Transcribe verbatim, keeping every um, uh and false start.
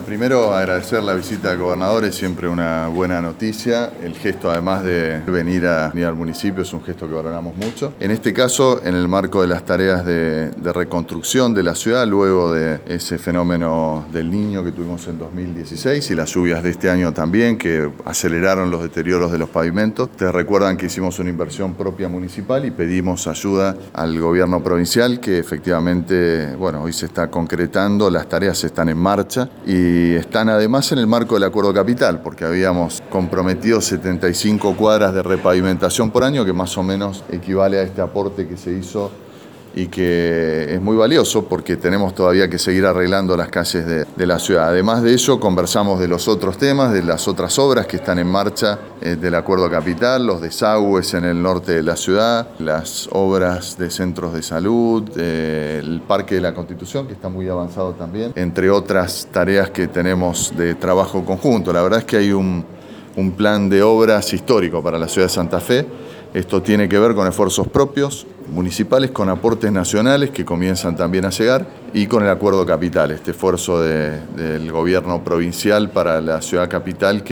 primero agradecer la visita del gobernador, es siempre una buena noticia. El gesto, además de venir, a, venir al municipio, es un gesto que valoramos mucho. En este caso, en el marco de las tareas de, de reconstrucción de la ciudad, luego de ese fenómeno del Niño que tuvimos en dos mil dieciséis y las lluvias de este año también, que aceleraron los deterioros de los pavimentos. Ustedes recuerdan que hicimos una inversión propia municipal y pedimos ayuda al gobierno provincial, que efectivamente, bueno, hoy se está concretando, las tareas están en marcha y están además en el marco del Acuerdo Capital, porque habíamos comprometido setenta y cinco cuadras de repavimentación por año, que más o menos equivale a este aporte que se hizo y que es muy valioso porque tenemos todavía que seguir arreglando las calles de, de la ciudad. Además de ello, conversamos de los otros temas, de las otras obras que están en marcha eh, del Acuerdo Capital, los desagües en el norte de la ciudad, las obras de centros de salud, eh, el Parque de la Constitución, que está muy avanzado también, entre otras tareas que tenemos de trabajo conjunto. La verdad es que hay un, un plan de obras histórico para la ciudad de Santa Fe. Esto tiene que ver con esfuerzos propios, municipales, con aportes nacionales que comienzan también a llegar y con el Acuerdo Capital, este esfuerzo de, del gobierno provincial para la ciudad capital. Que